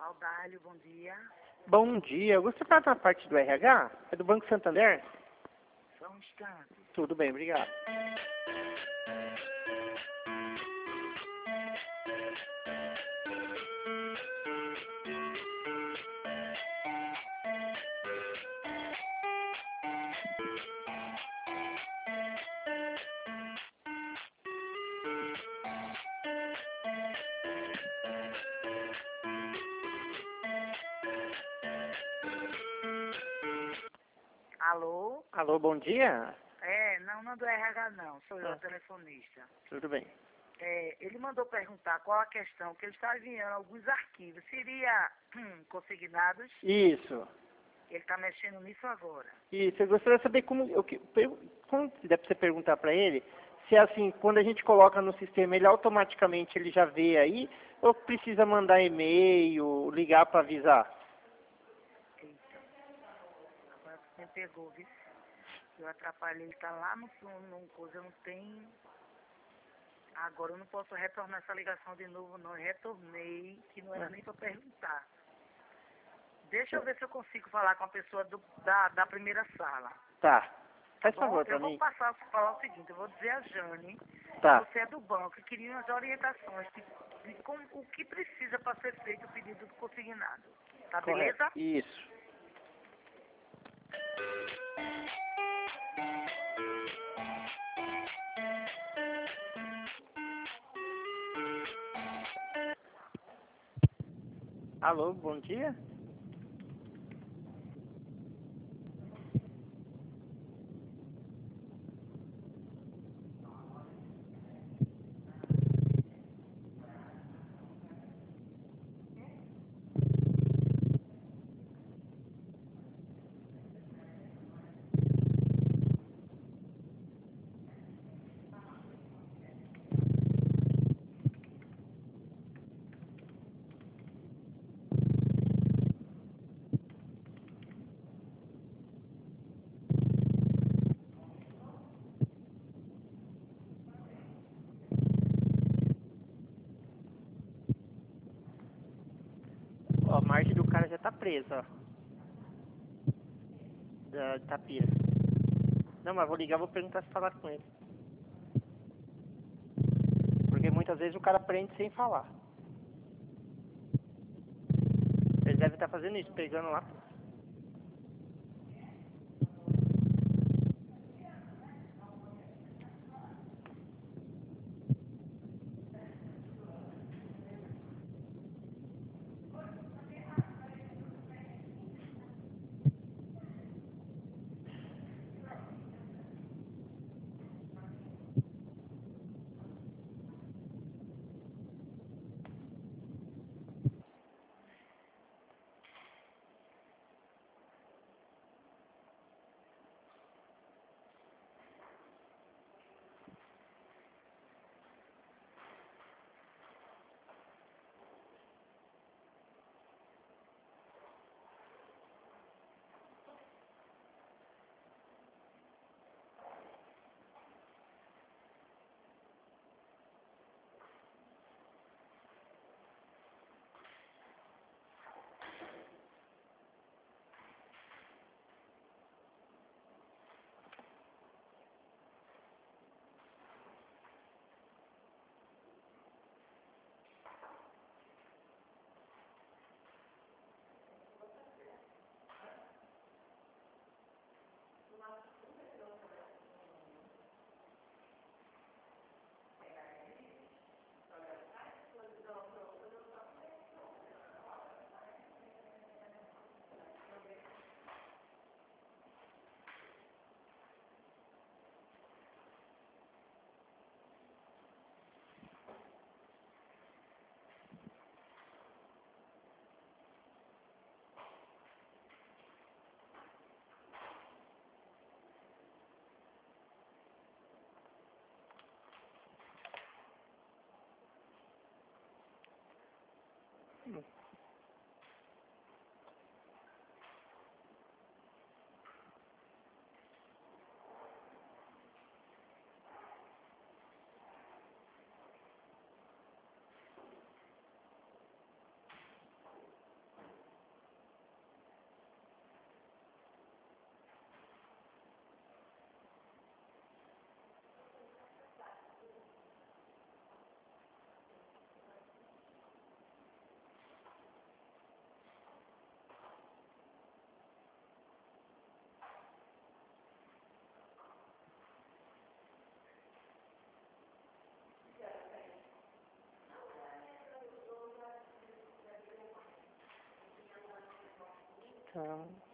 Audálio, bom dia. Bom dia, eu gostaria de falar da parte do RH, é do Banco Santander? Só um instante. Tudo bem, obrigado. Alô? Alô, bom dia? Não é do RH não, sou eu, Ah. telefonista. Tudo bem. Ele mandou perguntar qual a questão, que ele está enviando alguns arquivos. Seria consignados? Isso, Ele está mexendo nisso agora. isso, eu gostaria de saber como se der para você perguntar para ele, se é assim, quando a gente coloca no sistema, ele automaticamente ele já vê aí, ou precisa mandar e-mail, ligar para avisar? Eita, agora você me pegou, viu? Eu atrapalhei, ele está lá no coisa, eu não tenho... Agora eu não posso retornar essa ligação de novo, não. Eu retornei, que não era nem para perguntar. Deixa eu ver se eu consigo falar com a pessoa da primeira sala. Tá, faz Bom, favor para eu vou mim. falar o seguinte, eu vou dizer a Jane, Tá, você é do banco, e queria umas orientações de como, o que precisa para ser feito o pedido do consignado. Tá correto, beleza? isso. Alô, bom dia? Ó, a margem do cara já tá presa, ó. Da Tapira. Não, mas vou ligar, vou perguntar se falar com ele. Porque muitas vezes o cara prende sem falar. Eles devem estar fazendo isso, pegando lá. Tá.